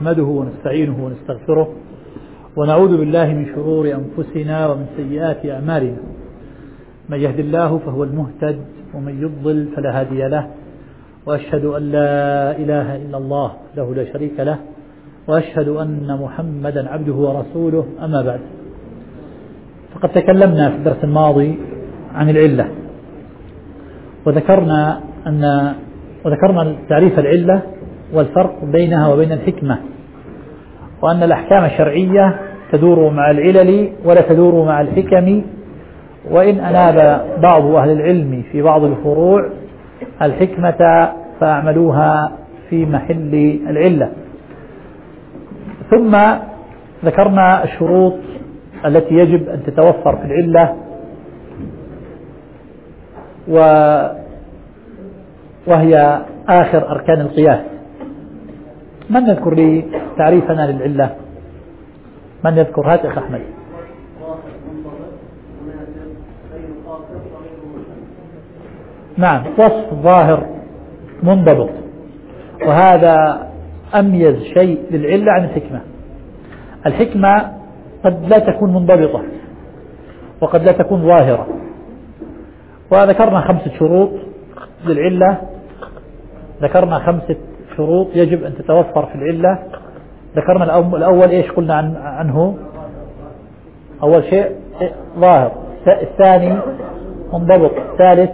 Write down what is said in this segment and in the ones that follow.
نحمده ونستعينه ونستغفره ونعوذ بالله من شرور أنفسنا ومن سيئات أعمالنا. من يهد الله فهو المهتد ومن يضلل فلا هادي له، وأشهد أن لا إله إلا الله له لا شريك له، وأشهد أن محمدا عبده ورسوله. أما بعد، فقد تكلمنا في الدرس الماضي عن العلة، وذكرنا تعريف العلة والفرق بينها وبين الحكمة، وأن الأحكام الشرعية تدور مع العلل ولا تدور مع الحكم، وإن أناب بعض أهل العلم في بعض الفروع الحكمة فأعملوها في محل العلة. ثم ذكرنا الشروط التي يجب أن تتوفر في العلة، وهي آخر أركان القياس. من يذكر لي تعريفنا للعلة؟ من يذكر؟ هات أخ أحمد. نعم، وصف ظاهر منضبط، وهذا أميز شيء للعلة عن الحكمة. الحكمة قد لا تكون منضبطة وقد لا تكون ظاهرة، وذكرنا 5 شروط للعلة. ذكرنا 5 شروط يجب أن تتوفر في العلة. ذكرنا الأول إيش قلنا عنه؟ أول شيء ظاهر، الثاني منضبط، الثالث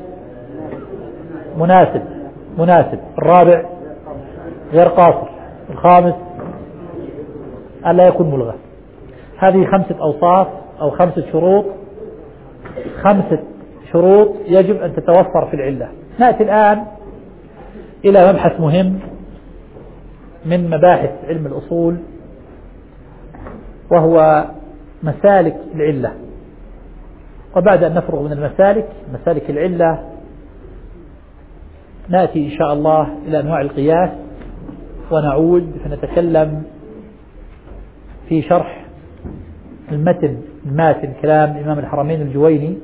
مناسب، الرابع غير قاصر، الخامس ألا يكون ملغى. هذه 5 أوصاف أو 5 شروط، 5 شروط يجب أن تتوفر في العلة. نأتي الآن إلى مبحث مهم من مباحث علم الأصول، وهو مسالك العلة. وبعد أن نفرغ من مسالك العلة، نأتي إن شاء الله إلى أنواع القياس، ونعود فنتكلم في شرح الماتن كلام الإمام الحرمين الجويني.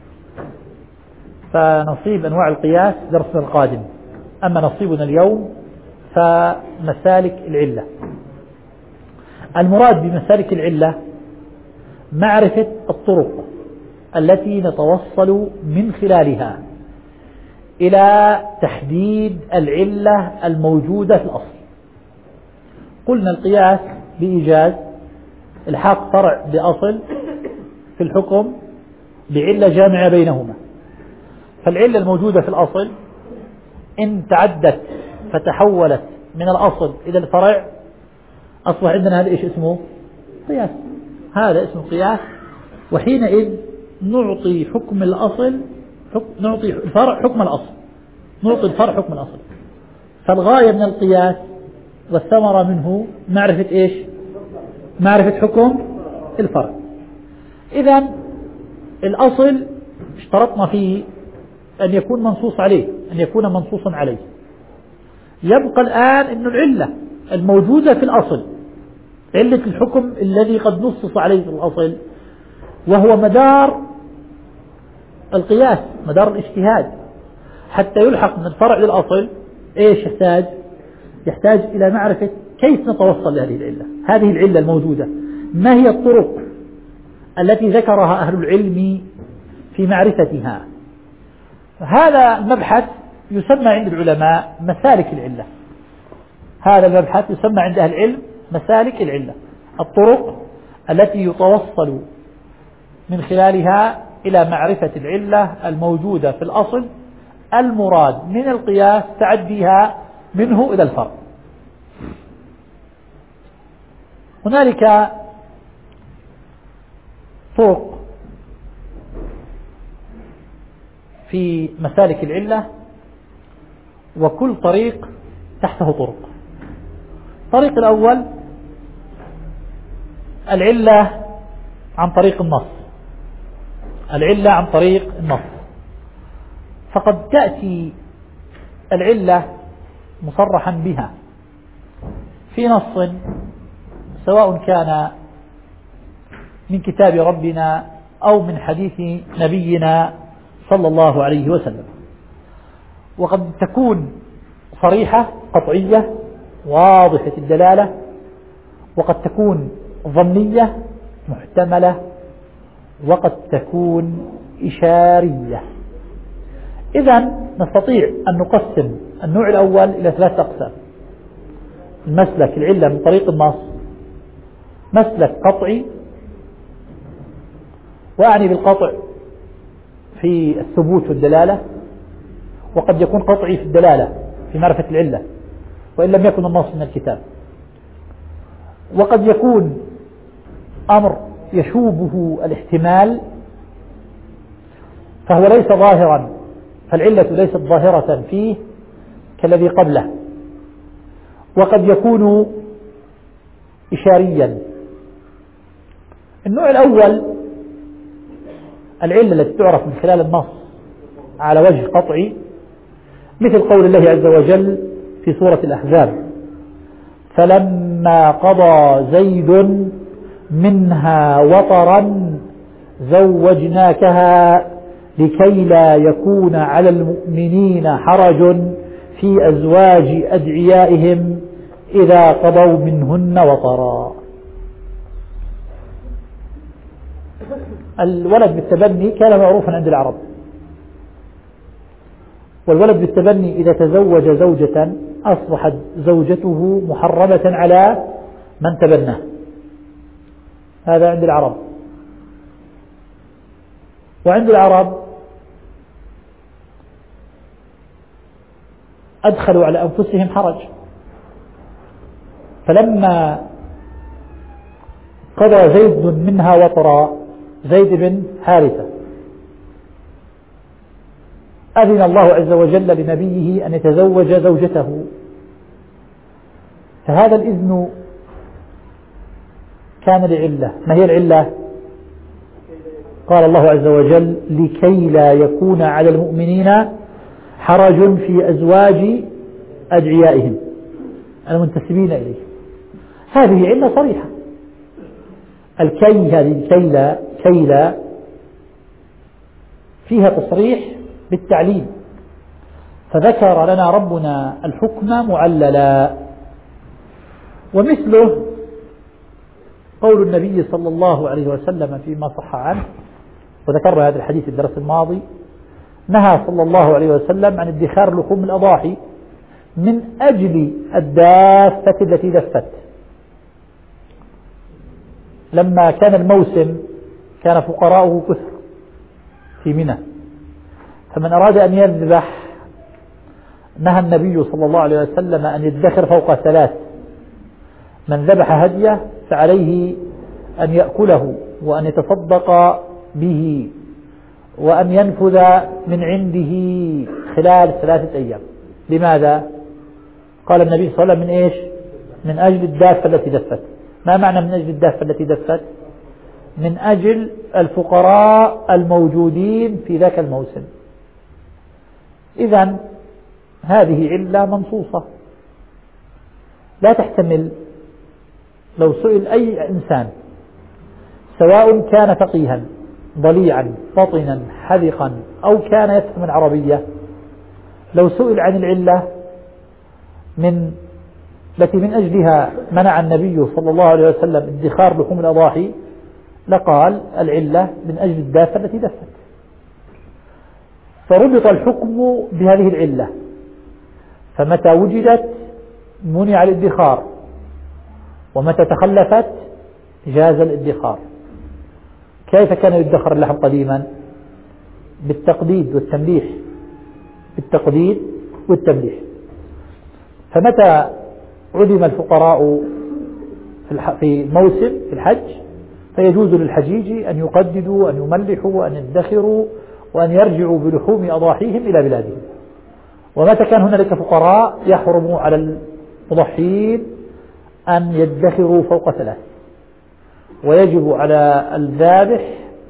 فنصيب أنواع القياس درسنا القادم، أما نصيبنا اليوم فمسالك العلة. المراد بمسالك العلة معرفة الطرق التي نتوصل من خلالها إلى تحديد العلة الموجودة في الأصل. قلنا القياس بإيجاز الحاق فرع بأصل في الحكم بعلة جامعة بينهما. فالعلة الموجودة في الأصل إن تعدت فتحولت من الأصل إلى الفرع، أصبح عندنا هذا إيش اسمه؟ قياس. هذا اسمه قياس. وحينئذ نعطي حكم الأصل، نعطي الفرع حكم الأصل، نعطي الفرع حكم الأصل. فالغاية من القياس والثمرة منه معرفة إيش؟ معرفة حكم الفرع. إذن الأصل اشترطنا فيه أن يكون منصوص عليه، أن يكون منصوصا عليه. يبقى الآن أن العلة الموجودة في الأصل، علة الحكم الذي قد نصص عليه في الأصل، وهو مدار القياس، مدار الاجتهاد، حتى يلحق من الفرع للأصل. إيش يحتاج إلى معرفة كيف نتوصل لهذه العلة. هذه العلة الموجودة ما هي الطرق التي ذكرها أهل العلم في معرفتها؟ هذا المبحث يسمى عند العلماء مسالك العلة. هذا المبحث يسمى عند أهل العلم مسالك العلة، الطرق التي يتوصل من خلالها إلى معرفة العلة الموجودة في الأصل، المراد من القياس تعديها منه إلى الفرع. هنالك طرق في مسالك العلة، وكل طريق تحته طرق. الطريق الأول العلة عن طريق النص. فقد تأتي العلة مصرحا بها في نص، سواء كان من كتاب ربنا أو من حديث نبينا صلى الله عليه وسلم. وقد تكون صريحة قطعية واضحة الدلالة، وقد تكون ظنية محتملة، وقد تكون إشارية. إذن نستطيع أن نقسم النوع الأول إلى 3 أقسام: المسلك العلة من طريق النص، مسلك قطعي، وأعني بالقطع في الثبوت والدلالة، وقد يكون قطعي في الدلالة في معرفة العلة وإن لم يكن النص من الكتاب، وقد يكون أمر يشوبه الاحتمال فهو ليس ظاهرا، فالعلة ليست ظاهرة فيه كالذي قبله، وقد يكون إشاريا. النوع الأول العلة التي تعرف من خلال النص على وجه قطعي، مثل قول الله عز وجل في سورة الأحزاب: فلما قضى زيد منها وطرا زوجناكها لكي لا يكون على المؤمنين حرج في أزواج أدعيائهم إذا قضوا منهن وطرا. الولد بالتبني كان معروفا عند العرب، والولد بالتبني إذا تزوج زوجة أصبحت زوجته محرمة على من تبناه، هذا عند العرب. وعند العرب أدخلوا على أنفسهم حرج، فلما قضى زيد منها وطرا، زيد بن حارثة، أذن الله عز وجل لنبيه أن يتزوج زوجته، فهذا الإذن كان لعلة. ما هي العلة؟ قال الله عز وجل: لكي لا يكون على المؤمنين حرج في أزواج أدعيائهم المنتسبين إليه. هذه علة صريحة. هذه كيلا فيها تصريح بالتعليل، فذكر لنا ربنا الحكم معللا. ومثله قول النبي صلى الله عليه وسلم فيما صح عنه، وذكرنا هذا الحديث في الدرس الماضي: نهى صلى الله عليه وسلم عن ادخار لحوم الأضاحي من أجل الدافة التي دفت. لما كان الموسم كان فقراؤه كثر في منى، فمن أراد أن يذبح نهى النبي صلى الله عليه وسلم أن يدخر فوق 3. من ذبح هديه فعليه أن يأكله وأن يتصدق به وأن ينفذ من عنده خلال 3 أيام. لماذا؟ قال النبي صلى الله عليه وسلم: من إيش؟ من أجل الدافة التي دفت. ما معنى من أجل الدافة التي دفت؟ من أجل الفقراء الموجودين في ذاك الموسم. إذن هذه علة منصوصة لا تحتمل. لو سئل أي إنسان سواء كان فقيها ضليعا فطنا حذقا أو كان يفهم العربية، لو سئل عن العلة التي من أجلها منع النبي صلى الله عليه وسلم ادخار لحوم الأضاحي، لقال: العلة من أجل الدافة التي دفت. فربط الحكم بهذه العلة، فمتى وجدت منع الادخار، ومتى تخلفت جاز الادخار. كيف كان يدخر اللحم قديما؟ بالتقديد والتمليح، بالتقديد والتمليح. فمتى عدم الفقراء في موسم في الحج فيجوز للحجيج أن يقددوا وأن يملحوا وأن يدخروا وأن يرجعوا بلحوم أضاحيهم إلى بلادهم. ومتى كان هنالك فقراء يحرم على المضحين أن يدخروا فوق 3، ويجب على الذابح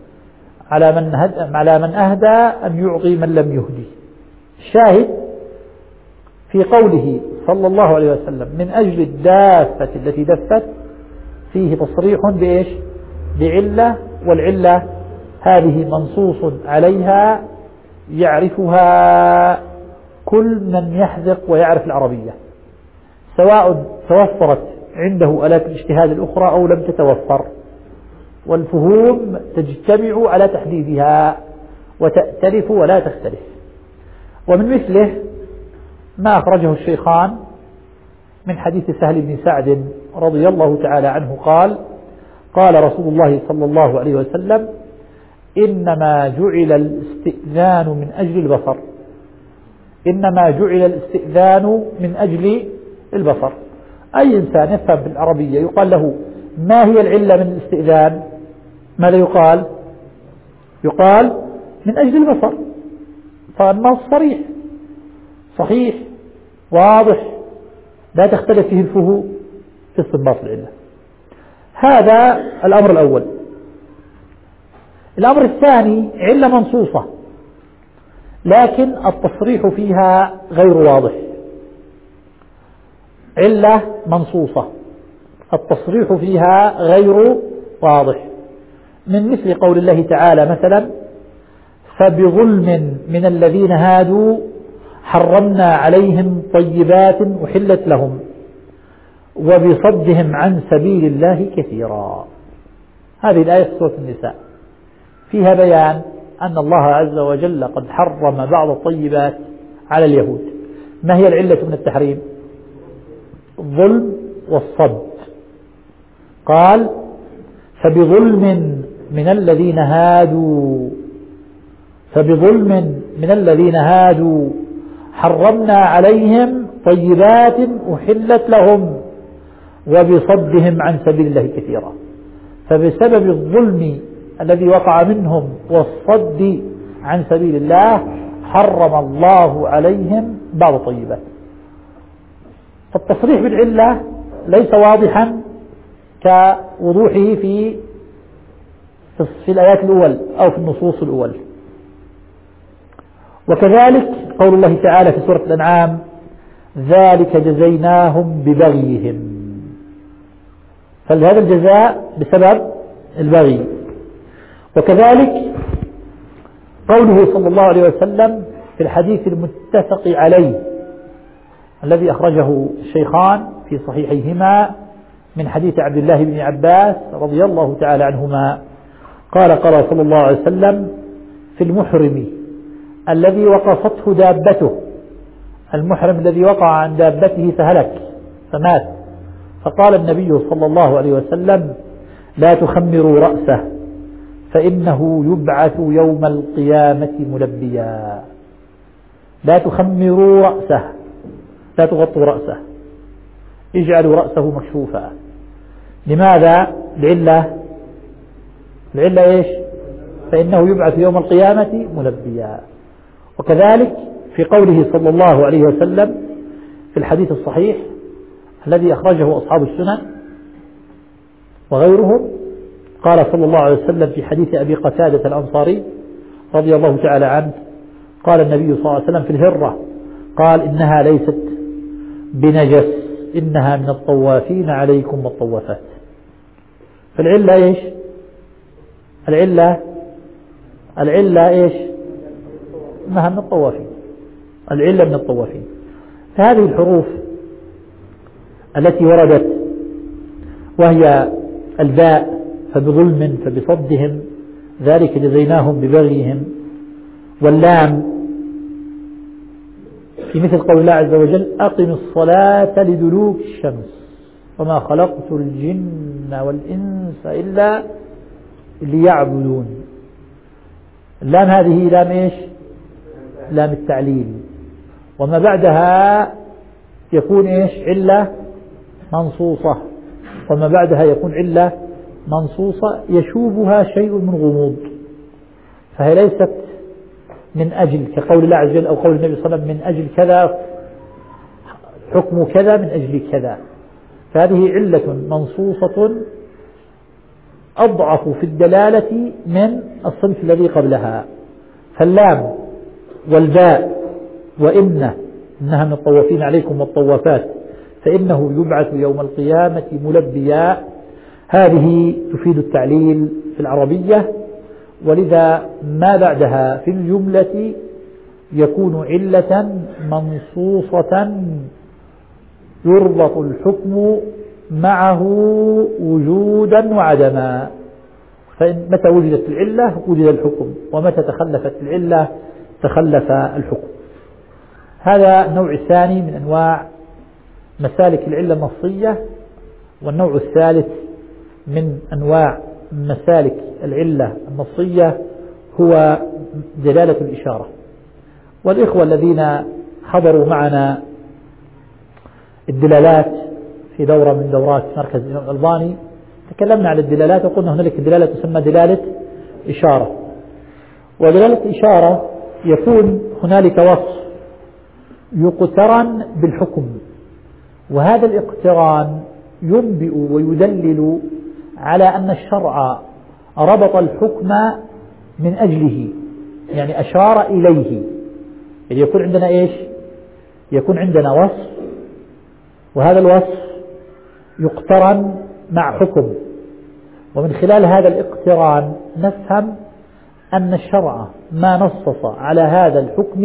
على من أهدى أن يعطي من لم يهدي. الشاهد في قوله صلى الله عليه وسلم: من أجل الدافة التي دفت، فيه تصريح بإيش؟ بعلة، والعلة هذه منصوص عليها يعرفها كل من يحذق ويعرف العربية، سواء توفرت عنده آلات الاجتهاد الأخرى أو لم تتوفر، والفهوم تجتمع على تحديدها وتأتلف ولا تختلف. ومن مثله ما أخرجه الشيخان من حديث سهل بن سعد رضي الله تعالى عنه قال: قال رسول الله صلى الله عليه وسلم: إنما جعل الاستئذان من أجل البصر، إنما جعل الاستئذان من أجل البصر. أي إنسان يفهم بالعربية يقال له: ما هي العلة من الاستئذان؟ ماذا يقال؟ يقال: من أجل البصر. فالنص صريح صحيح واضح لا تختلف فيه الفهوم في استنباط العلة. هذا الأمر الأول. الأمر الثاني: علة منصوصة لكن التصريح فيها غير واضح. علة منصوصة التصريح فيها غير واضح، من مثل قول الله تعالى مثلا: فبظلم من الذين هادوا حرمنا عليهم طيبات أحلت لهم وبصدهم عن سبيل الله كثيرا. هذه الآية في سورة النساء فيها بيان أن الله عز وجل قد حرم بعض الطيبات على اليهود. ما هي العلة من التحريم؟ الظلم والصد. قال: فبظلم من الذين هادوا، فبظلم من الذين هادوا حرمنا عليهم طيبات أحلت لهم وبصدهم عن سبيل الله كثيرا. فبسبب الظلم الذي وقع منهم والصد عن سبيل الله حرم الله عليهم بعض الطيبات. فالتصريح بالعلة ليس واضحا كوضوحه في الآيات الأول أو في النصوص الأول. وكذلك قول الله تعالى في سورة الأنعام: ذلك جزيناهم ببغيهم. فهذا الجزاء بسبب البغي. وكذلك قوله صلى الله عليه وسلم في الحديث المتفق عليه الذي أخرجه الشيخان في صحيحيهما من حديث عبد الله بن عباس رضي الله تعالى عنهما قال: قال صلى الله عليه وسلم: في المحرم الذي وقفته دابته، المحرم الذي وقع عن دابته فهلك فمات، فقال النبي صلى الله عليه وسلم: لا تخمروا رأسه فإنه يبعث يوم القيامة ملبيا. لا تخمروا رأسه، لا تغطوا رأسه، اجعلوا رأسه مكشوفا. لماذا؟ العلة إيش؟ فإنه يبعث يوم القيامة ملبيا. وكذلك في قوله صلى الله عليه وسلم في الحديث الصحيح الذي أخرجه أصحاب السنن وغيرهم، قال صلى الله عليه وسلم في حديث أبي قتادة الأنصاري رضي الله تعالى عنه: قال النبي صلى الله عليه وسلم في الهرة، قال: إنها ليست بنجس، إنها من الطوافين عليكم والطوافات. فالعلة إيش؟ العلة إيش؟ إنها من الطوافين، العلة من الطوافين. فهذه الحروف التي وردت وهي الباء: فبظلم، فبصدهم، ذلك جزيناهم ببغيهم، واللام في مثل قول الله عز وجل: أقم الصلاة لدلوك الشمس وما خلقت الجن والإنس إلا ليعبدون. اللام هذه لام إيش؟ لام التعليل، وما بعدها يكون إيش؟ علة منصوصة، وما بعدها يكون علة منصوصة يشوبها شيء من غموض، فهي ليست من أجل كقول الله عز وجل أو قول النبي صلى الله عليه وسلم من أجل كذا حكم كذا من أجل كذا. فهذه علة منصوصة أضعف في الدلالة من الصنف الذي قبلها. فاللام والباء وإنها من الطوافين عليكم والطوافات فإنه يبعث يوم القيامة ملبيا، هذه تفيد التعليل في العربية، ولذا ما بعدها في الجملة يكون علة منصوصة يربط الحكم معه وجودا وعدما، فمتى وجدت العلة وجد الحكم، ومتى تخلفت العلة تخلف الحكم. هذا النوع الثاني من أنواع مسالك العلة النصية. والنوع الثالث من أنواع مسالك العلة النصية هو دلالة الإشارة. والإخوة الذين حضروا معنا الدلالات في دورة من دورات مركز الإمام الألباني تكلمنا عن الدلالات وقلنا هنالك دلالة تسمى دلالة إشارة. ودلالة إشارة يكون هنالك وصف يقترن بالحكم، وهذا الاقتران ينبئ ويدلل على أن الشرع ربط الحكم من أجله، يعني أشار إليه. يعني يكون عندنا إيش؟ يكون عندنا وصف، وهذا الوصف يقترن مع حكم، ومن خلال هذا الاقتران نفهم أن الشرع ما نصص على هذا الحكم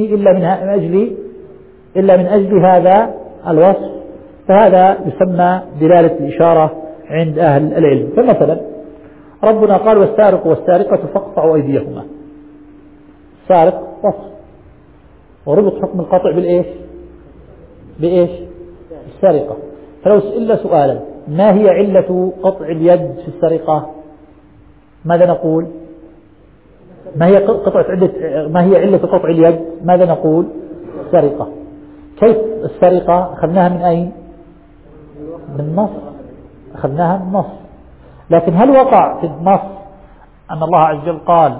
إلا من أجل هذا الوصف، فهذا يسمى دلالة الإشارة عند أهل العلم. فمثلا ربنا قال والسارق والسارقة فاقطعوا أيديهما، سارق وصف وربط حكم القطع بإيش؟ السرقة. فلو سئلنا سؤالا ما هي علة قطع اليد في السرقة ماذا نقول؟ ما هي علة قطع اليد؟ ماذا نقول؟ السرقة. كيف السرقة؟ أخذناها من أين؟ من النص، أخذناها من النص. لكن هل وقع في النص أن الله عز وجل قال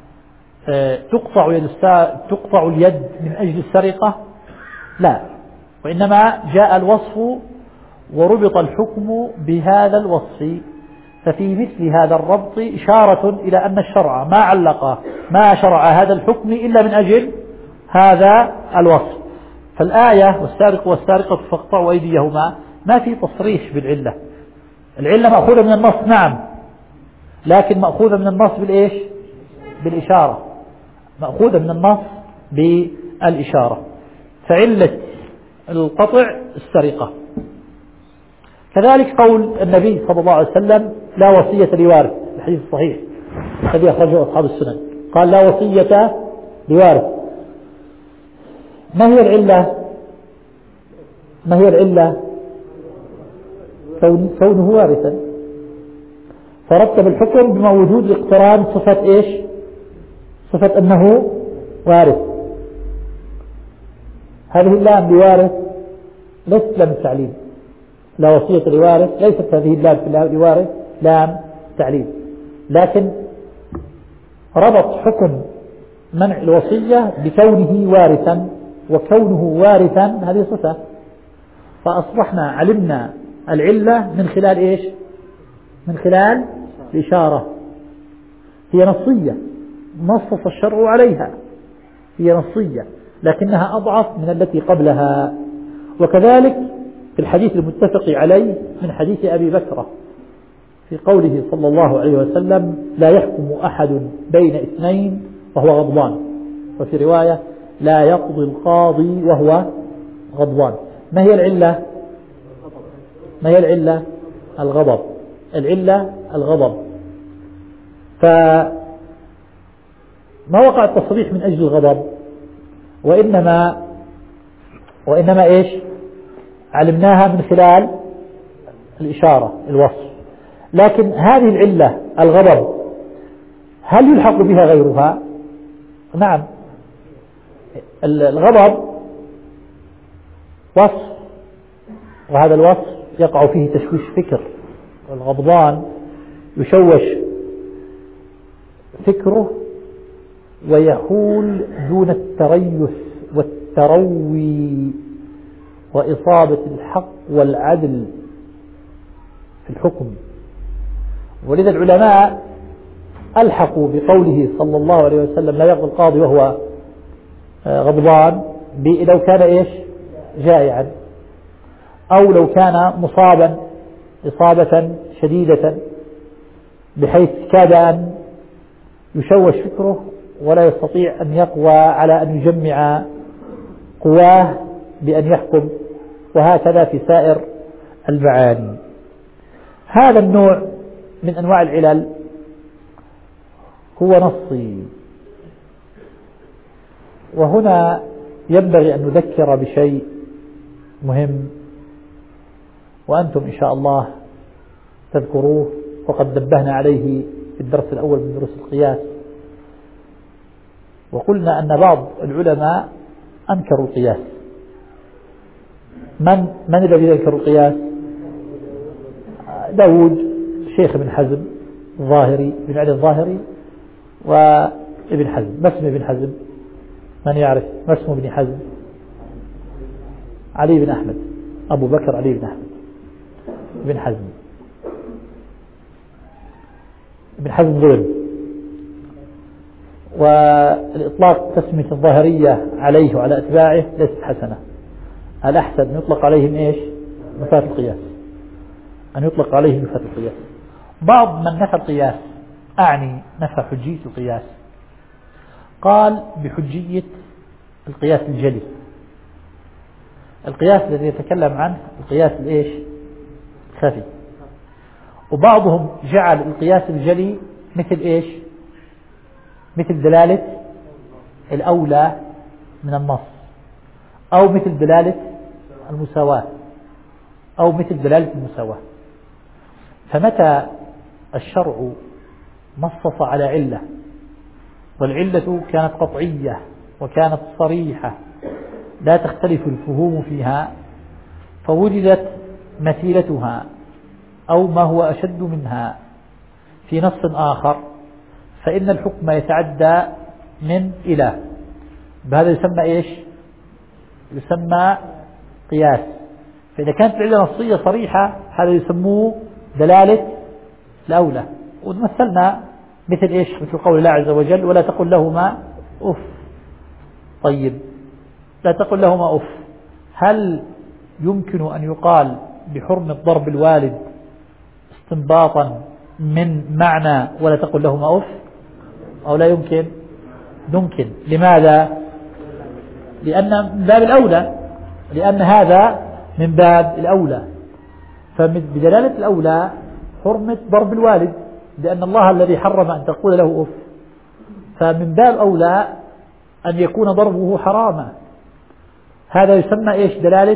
تقطع اليد من أجل السرقة؟ لا، وإنما جاء الوصف وربط الحكم بهذا الوصف. ففي مثل هذا الربط إشارة إلى أن الشرع ما شرع هذا الحكم إلا من أجل هذا الوصف. فالآية والسارق والسارقة فاقطعوا أيديهما ما في تصريح بالعلة. العلة مأخوذة من النص نعم، لكن مأخوذة من النص بالإيش؟ بالإشارة، مأخوذة من النص بالإشارة. فعلة القطع السرقة. كذلك قول النبي صلى الله عليه وسلم لا وصية لوارث، الحديث الصحيح الذي أخرجه أصحاب السنن، قال لا وصية لوارث. ما هي العلة؟ كونه وارثا، فرتب الحكم بما وجود الاقتران صفة إيش؟ صفة أنه وارث. هذه اللام لوارث ليست لام التعليل، لا وصية لوارث ليست هذه اللام لوارث لام تعليل، لكن ربط حكم منع الوصية بكونه وارثا، وكونه وارثا هذه صفة، فأصبحنا علمنا العلة من خلال إيش؟ من خلال الإشارة. هي نصية نصص الشرع عليها، هي نصية لكنها أضعف من التي قبلها. وكذلك في الحديث المتفق عليه من حديث أبي بكر في قوله صلى الله عليه وسلم لا يحكم أحد بين اثنين وهو غضبان، وفي رواية لا يقضي القاضي وهو غضبان. ما هي العلة؟ الغضب. العلة الغضب. فما وقع التصريح من أجل الغضب، وإنما إيش؟ علمناها من خلال الإشارة الوصف. لكن هذه العلة الغضب هل يلحق بها غيرها؟ نعم، الغضب وصف، وهذا الوصف يقع فيه تشويش فكر، والغضبان يشوش فكره ويحول دون التريث والتروي وإصابة الحق والعدل في الحكم. ولذا العلماء ألحقوا بقوله صلى الله عليه وسلم لا يقضي القاضي وهو غضبان لو كان إيش؟ جائعا، أو لو كان مصابا إصابة شديدة بحيث كاد أن يشوش فكره ولا يستطيع أن يقوى على أن يجمع قواه بأن يحكم، وهكذا في سائر المعاني. هذا النوع من أنواع العلل هو نصي. وهنا ينبغي أن نذكر بشيء مهم، وأنتم إن شاء الله تذكروه، وقد نبهنا عليه في الدرس الأول من دروس القياس، وقلنا أن بعض العلماء أنكروا القياس. من الذي ينكر القياس؟ داود شيخ ابن حزم الظاهري، بن علي الظاهري، وابن حزم. ما اسم ابن حزم؟ من يعرف ما اسم ابن حزم؟ علي بن أحمد، أبو بكر علي بن أحمد بن حزم. ابن حزم ظلم، والإطلاق تسمية الظاهرية عليه وعلى أتباعه ليست حسنة. الأحسن أن يطلق عليهم إيش؟ نفاة القياس، أن يطلق عليهم نفاة القياس. بعض من نفى القياس، أعني نفى حجية القياس، قال بحجية القياس الجلي، القياس الذي يتكلم عنه القياس الإيش؟ خفي. وبعضهم جعل القياس الجلي مثل إيش؟ مثل دلالة الأولى من النص، أو مثل دلالة المساواة، أو مثل دلالة المساواة. فمتى الشرع نصص على علة، والعلة كانت قطعية وكانت صريحة لا تختلف الفهوم فيها، فوجدت مثيلتها أو ما هو أشد منها في نص آخر، فإن الحكم يتعدى من إلى، بهذا يسمى إيش؟ يسمى قياس. فإذا كانت العلة نصية صريحة هذا يسموه دلالة الأولى. ومثلنا مثل إيش؟ مثل قول الله عز وجل: ولا تقل لهما أف. طيب، لا تقل لهما أف، هل يمكن أن يقال بحرمة ضرب الوالد استنباطا من معنى ولا تقل لهما أف، أو لا يمكن؟ ممكن. لماذا؟ لأن من باب الأولى، لأن هذا من باب الأولى. فبدلالة الأولى حرمة ضرب الوالد، لأن الله الذي حرم أن تقول له أف، فمن باب أولى أن يكون ضربه حراما. هذا يسمى إيش؟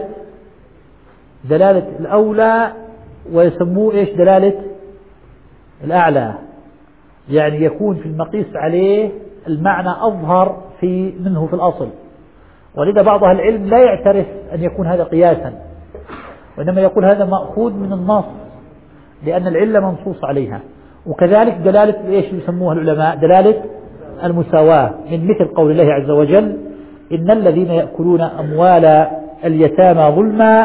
دلالة الأولى، ويسموه إيش؟ دلالة الأعلى، يعني يكون في المقيس عليه المعنى أظهر منه في الأصل. ولذا بعض أهل العلم لا يعترف أن يكون هذا قياسا، وإنما يقول هذا مأخوذ من النص، لأن العلة منصوص عليها. وكذلك دلالة إيش يسموها العلماء؟ دلالة المساواة، من مثل قول الله عز وجل: إن الذين يأكلون أموال اليتامى ظلما.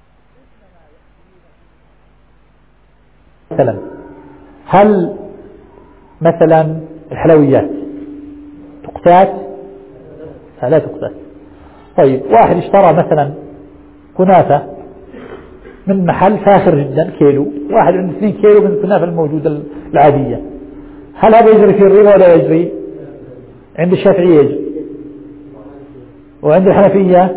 هل مثلا الحلويات تقتات؟ لا تقتات. طيب، واحد اشترى مثلا كنافة من محل فاخر جدا كيلو، واحد عنده 2 كيلو من الكنافة الموجودة العادية، هل هذا يجري فيه الربا ولا يجري؟ عند الشافعية يجري، وعند الحنفية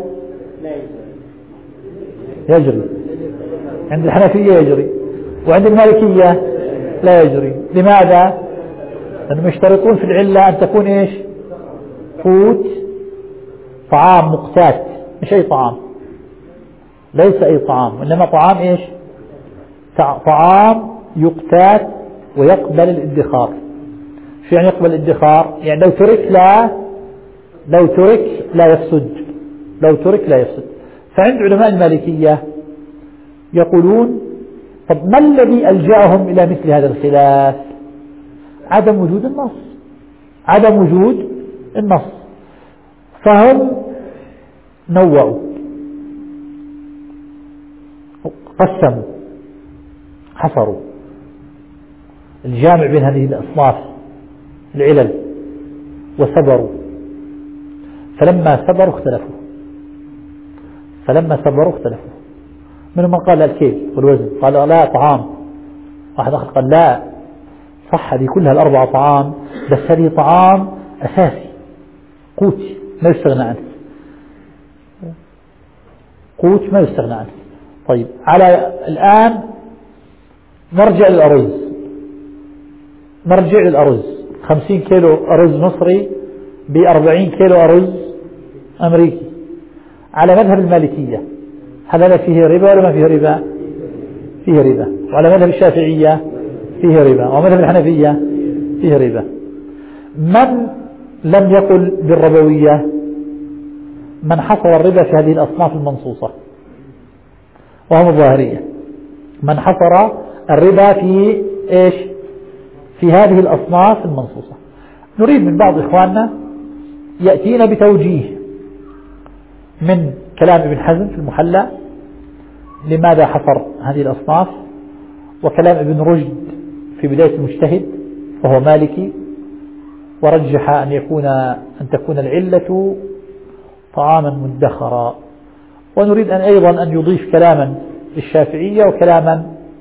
يجري، عند الحنفية يجري، وعند المالكية لا يجري. لماذا؟ لأنهم يشترطون في العلة أن تكون إيش؟ قوت، طعام مقتات، مش أي طعام، ليس أي طعام، وإنما طعام إيش؟ طعام يقتات ويقبل الادخار. شو يعني يقبل الادخار؟ يعني لو ترك لا يفسد، لو ترك لا يفسد. فعند علماء المالكية يقولون: طب ما الذي ألجأهم إلى مثل هذا الخلاف؟ عدم وجود النص، عدم وجود النص. فهم نوعوا، قسموا، حصروا الجامع بين هذه الأصناف العلل، وسبروا. فلما سبروا اختلفوا. منهم من قال الكيل والوزن، قال لا طعام. واحد آخر قال لا صح، هذه كلها ال4 طعام، بس هذه طعام أساسي، قوت ما يستغنى عنه، قوت ما يستغنى عنه. طيب، على الآن نرجع للأرز 50 كيلو أرز مصري ب40 كيلو أرز أمريكي على مذهب المالكية، هل هذا فيه ربا ولا ما فيه ربا؟ فيه ربا. وعلى مذهب الشافعية فيه ربا، ومذهب الحنفية فيه ربا. من لم يقل بالربوية؟ من حصر الربا في هذه الأصناف المنصوصة وهم الظاهرية. من حصر الربا في إيش؟ في هذه الأصناف المنصوصة. نريد من بعض إخواننا يأتينا بتوجيه من كلام ابن حزم في المحلى لماذا حصر هذه الأصناف، وكلام ابن رشد في بداية المجتهد وهو مالكي ورجح أن تكون العلة طعاما مدخرا. ونريد أيضا أن يضيف كلاما للشافعية وكلاما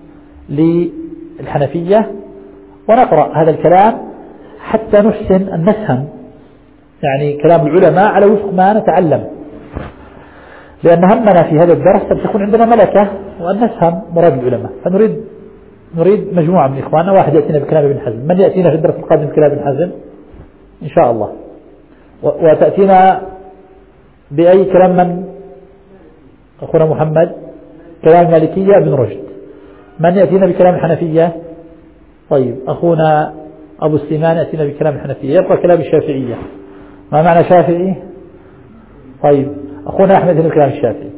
للحنفية، ونقرأ هذا الكلام حتى نحسن أن نفهم يعني كلام العلماء على وفق ما نتعلم، لأن همنا في هذا الدرس أن تكون عندنا ملكة وأن نفهم مراد العلماء. فنريد مجموعة من إخواننا، واحد يأتينا بكلام ابن حزم. من يأتينا في الدرس القادم بكلام ابن حزم إن شاء الله؟ وتأتينا بأي كلام من أخونا محمد؟ كلام المالكية ابن رشد. من يأتينا بكلام الحنفية؟ طيب أخونا أبو سليمان يأتينا بكلام الحنفية. يبقى كلام الشافعية. ما معنى شافعي؟ طيب أخونا أحمد يأتينا بكلام الشافعي.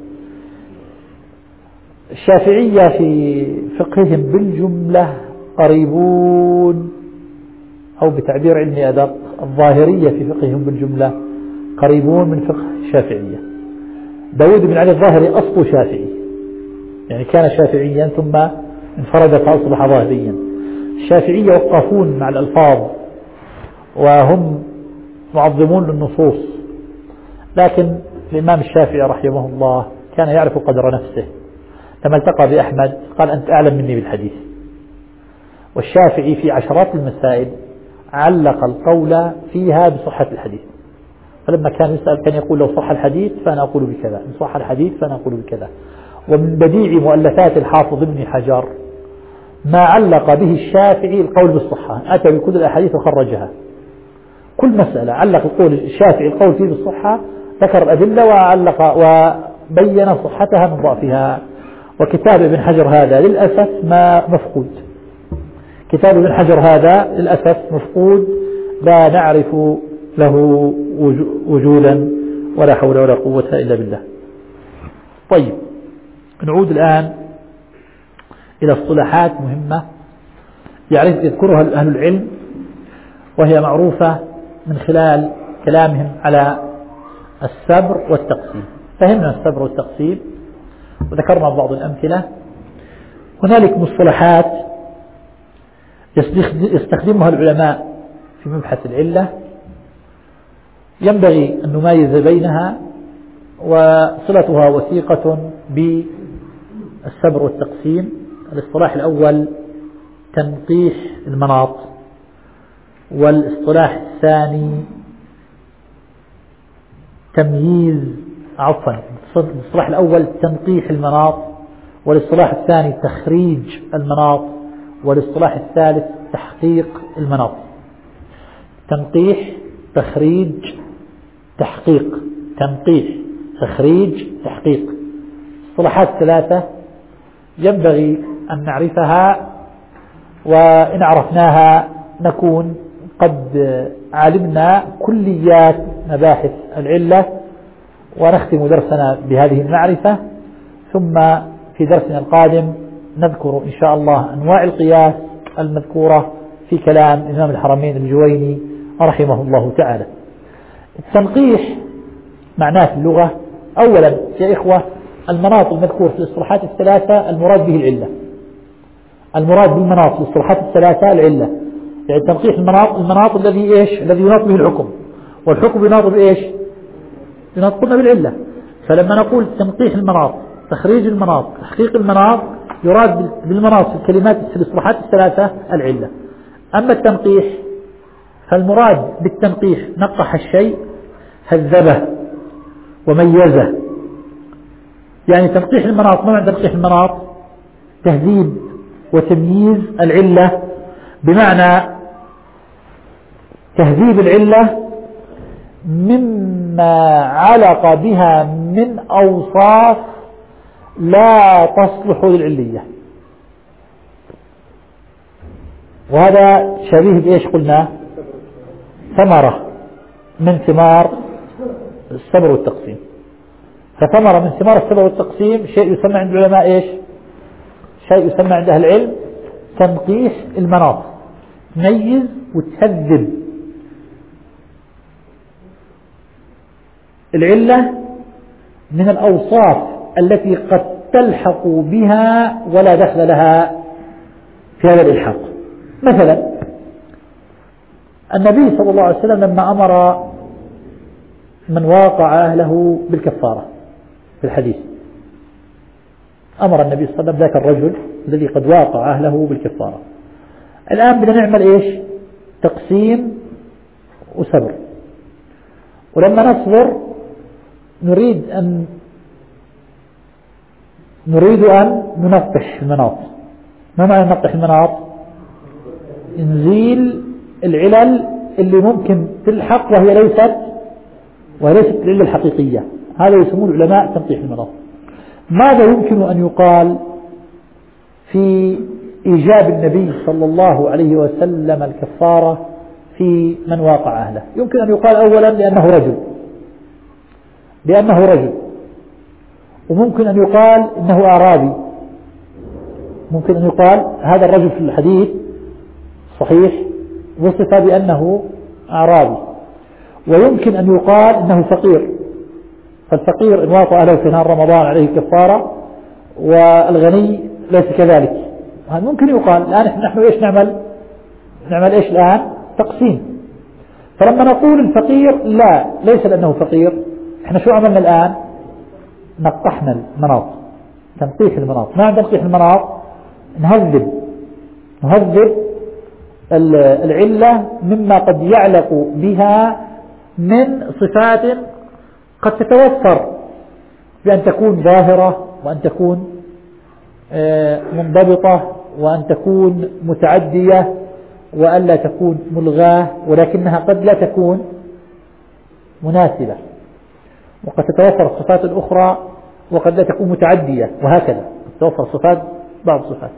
الشافعية في فقههم بالجملة قريبون، أو بتعبير علمي أدق الظاهرية في فقههم بالجملة قريبون من فقه الشافعية. داود بن علي الظاهري أصله شافعي، يعني كان شافعيا ثم انفرد فأصبح ظاهريا. الشافعية وقفون مع الألفاظ وهم معظمون للنصوص، لكن الإمام الشافعي رحمه الله كان يعرف قدر نفسه. لما التقى بأحمد قال أنت أعلم مني بالحديث. والشافعي في عشرات المسائل علق القول فيها بصحة الحديث، فلما كان يسأل كان يقول لو صح الحديث فأنا أقول بكذا، إن صح الحديث فأنا أقول بكذا. ومن بديع مؤلفات الحافظ ابن حجر ما علق به الشافعي القول بالصحة، أتى بكل الأحاديث وخرجها. كل مسألة علق القول الشافعي القول فيه بالصحة، ذكر الأدلة وعلق وبين صحتها من ضعفها. وكتاب ابن حجر هذا للأسف ما مفقود، كتاب ابن حجر هذا للأسف مفقود، لا نعرف له وجودا ولا حول ولا قوة إلا بالله. طيب نعود الآن إلى اصطلاحات مهمة يذكرها أهل العلم، وهي معروفة من خلال كلامهم على السبر والتقسيم. فهمنا السبر والتقسيم وذكرنا بعض الأمثلة. هنالك مصطلحات يستخدمها العلماء في مبحث العلة، ينبغي أن نميز بينها وصلتها وثيقة بالسبر والتقسيم. الاصطلاح الأول تنقيح المناط، والاصطلاح الثاني الاصطلاح الأول تنقيح المناط، والاصطلاح الثاني تخريج المناط، والاصطلاح الثالث تحقيق المناط. تنقيح، تخريج، تحقيق. تنقيح، تخريج، تحقيق. اصطلاحات ثلاثة ينبغي أن نعرفها، وإن عرفناها نكون قد علمنا كليات مباحث العلة، ونختم درسنا بهذه المعرفة. ثم في درسنا القادم نذكر إن شاء الله أنواع القياس المذكورة في كلام إمام الحرمين الجويني رحمه الله تعالى. التنقيح معناه في اللغة أولا يا إخوة المناط المذكور في الاصطلاحات الثلاثة المراد به العلة. المراد بالمناط في الاصطلاحات الثلاثة العلة، يعني تنقيح المناط الذي إيش؟ الذي يناط به الحكم، والحكم يناط بإيش؟ يناطنا بالعلة. فلما نقول تنقيح المناط، تخريج المناط، تحقيق المناط، يراد بالمناط في الكلمات في الاصطلاحات الثلاثة العلة. أما التنقيح فالمراد بالتنقيح نقح الشيء، هذبه وميزه. يعني تنقيح المناط، ما معنى تنقيح المناط؟ تهذيب وتمييز العلة، بمعنى تهذيب العلة مما علق بها من أوصاف لا تصلح للعلية. وهذا شبيه بإيش قلنا؟ ثمرة من ثمار الصبر والتقسيم. فثمرة من ثمار الصبر والتقسيم شيء يسمى عند العلماء إيش؟ شيء يسمى عند أهل العلم تنقيح المناط، تميز وتهذب العلة من الأوصاف التي قد تلحق بها ولا دخل لها في هذا الإلحاق. مثلا النبي صلى الله عليه وسلم لما أمر من واقع أهله بالكفارة في الحديث، أمر النبي صلى الله عليه وسلم ذاك الرجل الذي قد واقع أهله بالكفارة. الآن بدنا نعمل إيش؟ تقسيم وصبر. ولما نصبر نريد أن ننقح المناط. ما معنى ننقح المناط؟ نزيل العلل اللي ممكن تلحق وهي ليست العلة الحقيقية. هذا يسمونه العلماء تنقيح المناط. ماذا يمكن أن يقال في إيجاب النبي صلى الله عليه وسلم الكفارة في من واقع أهله؟ يمكن أن يقال أولا لأنه رجل، وممكن أن يقال إنه أعرابي. ممكن أن يقال هذا الرجل في الحديث صحيح وصف بأنه أعرابي، ويمكن أن يقال إنه فقير، فالفقير إن واقع أهله في نهار رمضان عليه كفارة، والغني ليس كذلك. هذا ممكن يقال. الآن نحن إيش نعمل إيش الآن؟ تقسيم. فلما نقول الفقير لا، ليس لأنه فقير، إحنا شو عملنا الآن؟ نقحنا المناط، تنقيح المناط. ما تنقيح المناط؟ نهذب العلة مما قد يعلق بها من صفات قد تتوفر بأن تكون ظاهرة، وأن تكون منضبطة، وأن تكون متعدية، وأن لا تكون ملغاة، ولكنها قد لا تكون مناسبة، وقد تتوفر الصفات الأخرى وقد لا تكون متعدية، وهكذا تتوفر صفات بعض الصفات.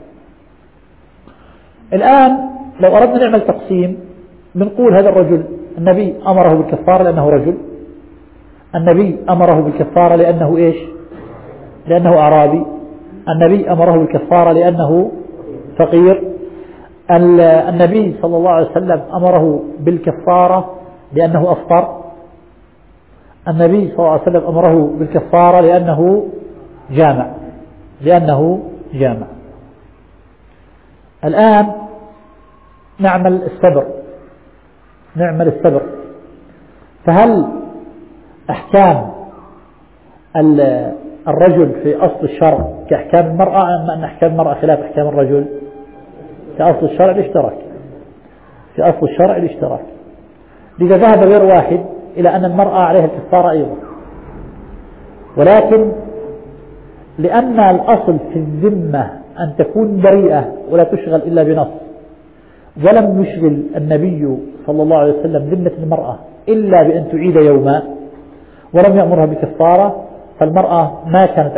الآن لو أردنا نعمل تقسيم بنقول هذا الرجل النبي أمره بالكفارة لأنه رجل، النبي أمره بالكفارة لأنه إيش؟ لأنه أعرابي، النبي أمره بالكفارة لأنه فقير، النبي صلى الله عليه وسلم أمره بالكفارة لأنه أفطر، النبي صلى الله عليه وسلم أمره بالكفارة لأنه جامع. الآن نعمل الصبر. فهل أحكام الرجل في أصل الشرع كأحكام المرأة، أم أن أحكام المرأة خلاف أحكام الرجل؟ في أصل الشرع الاشتراك. لذا ذهب غير واحد إلى أن المرأة عليها الكفارة أيضا، ولكن لأن الأصل في الذمة أن تكون بريئة ولا تشغل إلا بنص، ولم يشغل النبي صلى الله عليه وسلم ذمة المرأة إلا بأن تعيد يوما، ولم يأمرها بكفارة، فالمرأة ما كانت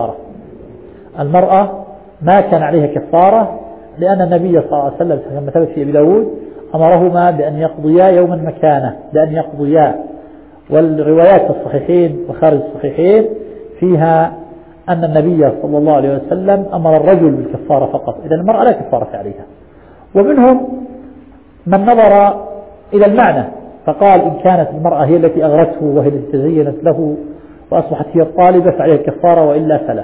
عليها كفارة، لأن النبي صلى الله عليه وسلم كما ثبت في أبي داود أمرهما بأن يقضيا يوما مكانه، والروايات في الصحيحين وخارج الصحيحين فيها أن النبي صلى الله عليه وسلم أمر الرجل بالكفارة فقط، إذن المرأة لا كفارة عليها. ومنهم من نظر إلى المعنى فقال إن كانت المرأة هي التي أغرته وهي التي تزينت له وأصبحت هي الطالبة فعليها الكفارة، وإلا فلا.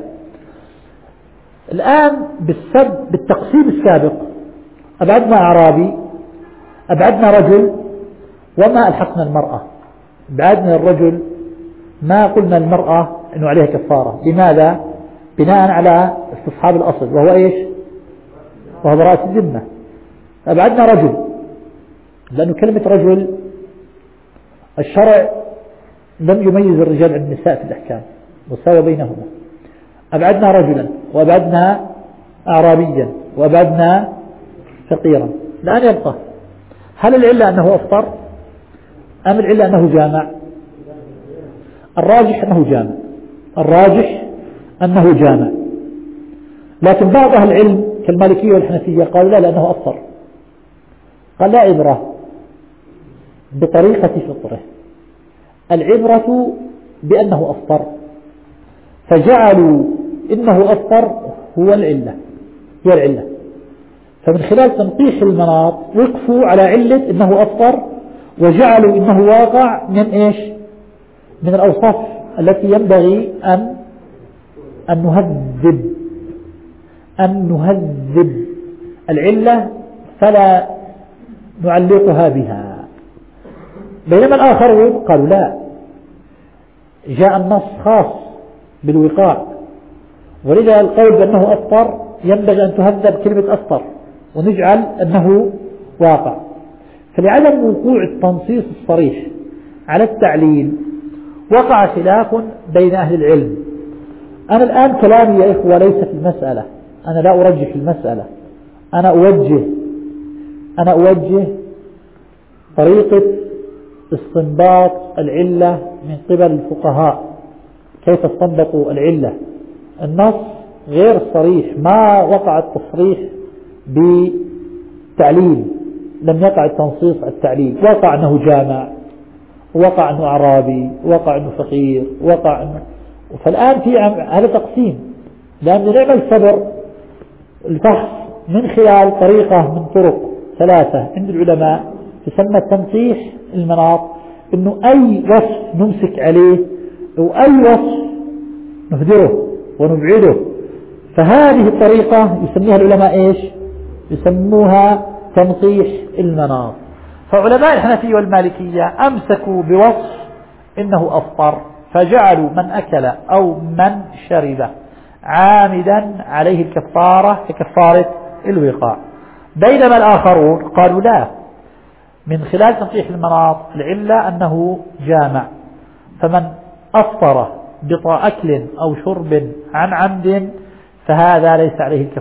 الآن بالتقسيم السابق أبعدنا أعرابي، أبعدنا رجل، وما ألحقنا المرأة. أبعدنا الرجل، ما قلنا المرأة أنه عليها كفارة. لماذا؟ بناء على استصحاب الأصل، وهو إيش؟ وهو براءة الذمة. أبعدنا رجل، لأنه كلمة رجل الشرع لم يميز الرجال عن النساء في الأحكام، وساوى بينهما. أبعدنا رجلا، وأبعدنا أعرابيا، وأبعدنا فقيرا. الآن يبقى هل العلة أنه أفطر أم العلة أنه جامع؟ الراجح أنه جامع، الراجح أنه جامع، لكن بعض أهل العلم كالمالكية والحنفية قالوا لا لأنه أفطر. قال لا عبرة بطريقة فطره، العبرة بأنه أفطر، فجعلوا إنه أفطر هو العلة، هي العلة. فمن خلال تنقيح المناط وقفوا على علة إنه أفطر، وجعلوا إنه واقع من إيش؟ من الأوصاف التي ينبغي أن نهذب العلة فلا نعلقها بها. بينما الآخرون قالوا لا، جاء النص خاص بالوقاع، ولذا القول بأنه أفطر ينبغي أن تهذب كلمة أفطر ونجعل أنه واقع. فلعدم وقوع التنصيص الصريح على التعليل وقع خلاف بين أهل العلم. أنا الآن كلامي يا إخوة ليس في المسألة، أنا لا أرجح المسألة، أنا أوجه طريقة استنباط العلة من قبل الفقهاء، كيف استنبطوا العلة. النص غير صريح، ما وقع التصريح بالتعليل، لم يقع التنصيص التعليل، وقع أنه جامع، وقع أنه أعرابي، وقع أنه فقير، وقع أنه. فالآن في هذا تقسيم، لأن نعمل صبر الفحص من خلال طريقة من طرق ثلاثة عند العلماء تسمى تنقيح المناط، أنه أي وصف نمسك عليه وأي وصف نهدره ونبعده. فهذه الطريقة يسميها العلماء إيش؟ يسموها تنقيح المناط. فعلماء الحنفية والمالكية أمسكوا بوصف إنه أفطر، فجعلوا من أكل أو من شرب عامدا عليه الكفارة ككفارة الوقاع. بينما الآخرون قالوا لا، من خلال تنقيح المناط العلة أنه جامع، فمن أفطر بأكل أو شرب عن عمد فهذا ليس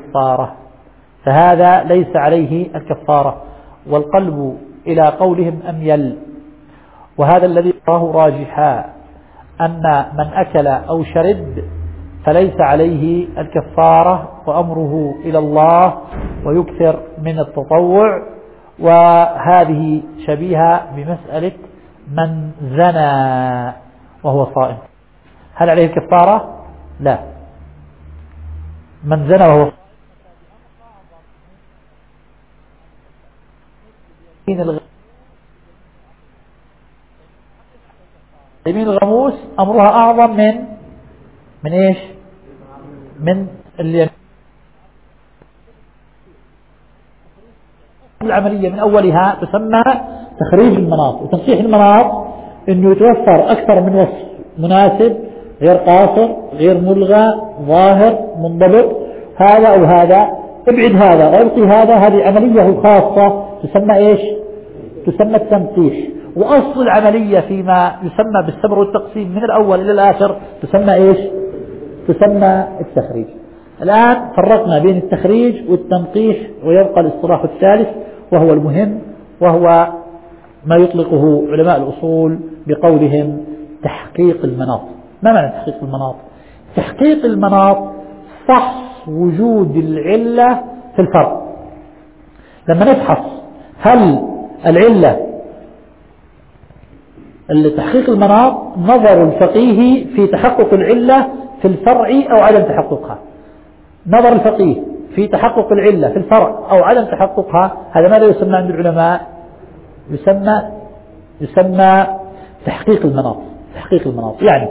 عليه الكفارة، والقلب إلى قولهم أميل. وهذا الذي راه راجحا، أن من أكل أو شرب فليس عليه الكفارة وأمره إلى الله ويكثر من التطوع. وهذه شبيهة بمسألة من زنى وهو صائم، هل عليه الكفارة؟ لا. من زنى وهو يمين الغموس أمرها أعظم من إيش؟ من العملية من أولها تسمى تخريج المناط. وتنقيح المناط أنه يتوفر أكثر من وصف مناسب، غير قاصر، غير ملغى، ظاهر، منضبط، هذا أو هذا، ابعد هذا وابقي هذا. هذه عملية خاصة تسمى إيش؟ تسمى التنقيح. وأصل العملية فيما يسمى بالسبر والتقسيم من الأول إلى الآخر تسمى إيش؟ تسمى التخريج. الآن فرقنا بين التخريج والتنقيح، ويبقى الاصطلاح الثالث وهو المهم، وهو ما يطلقه علماء الأصول بقولهم تحقيق المناط. ما معنى تحقيق المناط؟ تحقيق المناط فحص وجود العلة في الفرع. لما نفحص هل العلة، تحقيق المناط نظر الفقيه في تحقق العلة في الفرع أو عدم تحققها. نظر الفقيه في تحقق العلة في الفرع أو عدم تحققها، هذا ماذا يسمى عند العلماء؟ يسمى تحقيق المناط. تحقيق المناط يعني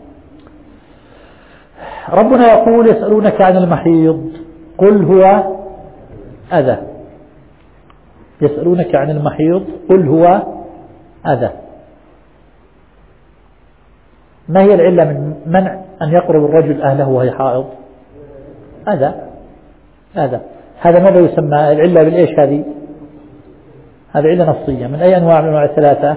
ربنا يقول يسألونك عن المحيض قل هو أذى. يسألونك عن المحيض قل هو أذى. ما هي العلة من منع أن يقرب الرجل أهله وهي حائض؟ أذى. هذا ماذا يسمى العلة بالإيش؟ هذه علة نصية. من أي أنواع من أنواع الثلاثة؟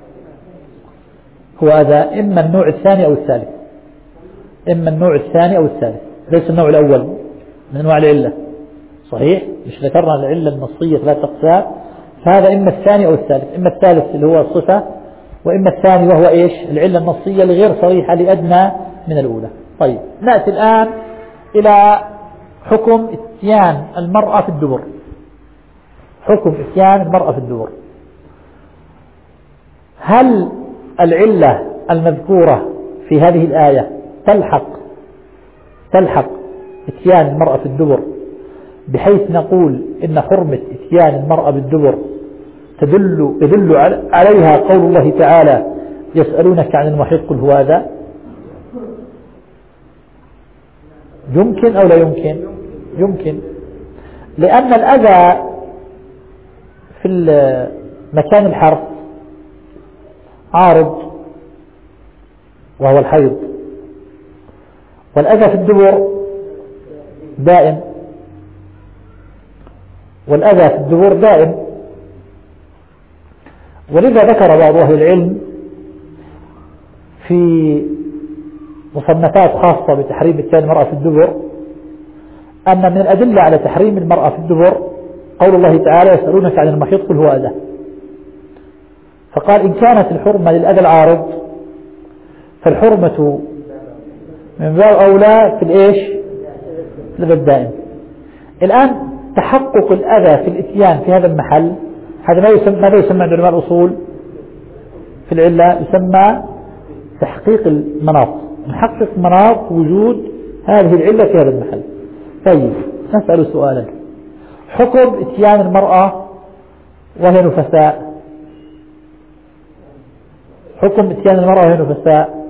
هو أذى إما النوع الثاني أو الثالث، إما النوع الثاني أو الثالث، ليس النوع الأول من أنواع العلة. صحيح؟ مش ذكرنا العلة النصية 3 أقسام، فهذا إما الثاني أو الثالث، إما الثالث اللي هو الصفة، وإما الثاني وهو إيش؟ العلة النصية الغير صريحة لأدنى من الأولى. طيب نأتي الآن إلى حكم إتيان المرأة في الدبر. حكم إتيان المرأة في الدبر، هل العلة المذكورة في هذه الآية تلحق إتيان المرأة في الدبر بحيث نقول إن حرمة إتيان المرأة بالدبر يدل عليها قول الله تعالى يسألونك عن المحيض قل هو أذى؟ يمكن أو لا يمكن؟ يمكن، لأن الأذى في مكان الحرف عارض وهو الحيض، والأذى في الدبر دائم، والأذى في الدبر دائم. ولذا ذكر بعض أهل العلم في مصنفات خاصة بتحريم إتيان المرأة في الدبر أن من الأدلة على تحريم المرأة في الدبر قول الله تعالى يسألونك عن المحيض قل هو أذى، فقال إن كانت الحرمة للأذى العارض فالحرمة من باب أولى في الإيش؟ في الأذى الدائم. الآن تحقق الأذى في الإتيان في هذا المحل، هذا ماذا يسمى عند علماء الأصول في العلة؟ يسمى تحقيق المناط، نحقق مناط وجود هذه العلة في هذا المحل. طيب نسأل سؤالا، حكم إتيان المرأة وهي نفساء، حكم إتيان المرأة وهي نفساء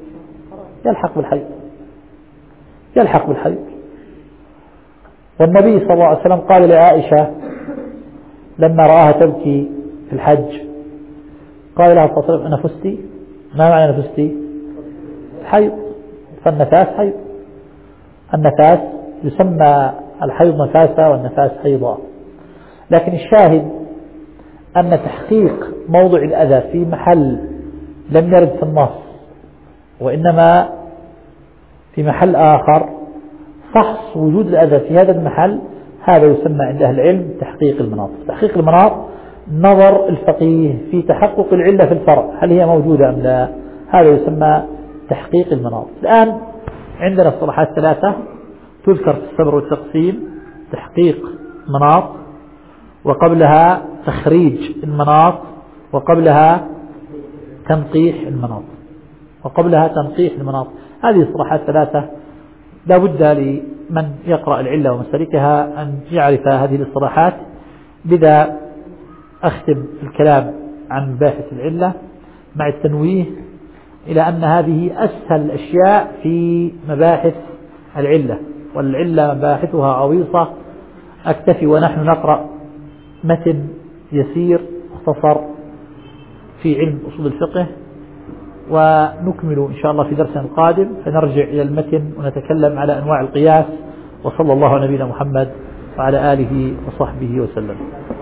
يلحق بالحيض. والنبي صلى الله عليه وسلم قال لعائشة لما رآها تبكي في الحج قال لها صلى الله عليه وسلم أنفستي؟ ما معنى نفستي؟ حيض، فالنفاس حيض، النفاس يسمى الحيض نفاسا والنفاس حيضا. لكن الشاهد أن تحقيق موضع الأذى في محل لم يرد في النص وإنما في محل آخر، فحص وجود الأذى في هذا المحل، هذا يسمى عند أهل العلم تحقيق المناط. تحقيق المناط نظر الفقيه في تحقق العلة في الفرع هل هي موجودة أم لا، هذا يسمى تحقيق المناط. الآن عندنا اصطلاحات 3 تذكر في السبر والتقسيم: تحقيق مناط، وقبلها تخريج المناط، وقبلها تنقيح المناط، هذه اصطلاحات 3 لا بد لمن يقرأ العلة ومسالكها أن يعرف هذه الاصطلاحات. بذا أختم الكلام عن مباحث العلة مع التنويه إلى أن هذه أسهل الأشياء في مباحث العلة، والعلة مباحثها غويصة. أكتفي ونحن نقرأ متن يسير مختصر في علم أصول الفقه، ونكمل إن شاء الله في درسنا القادم، فنرجع إلى المتن ونتكلم على أنواع القياس. وصلى الله على نبينا محمد وعلى آله وصحبه وسلم.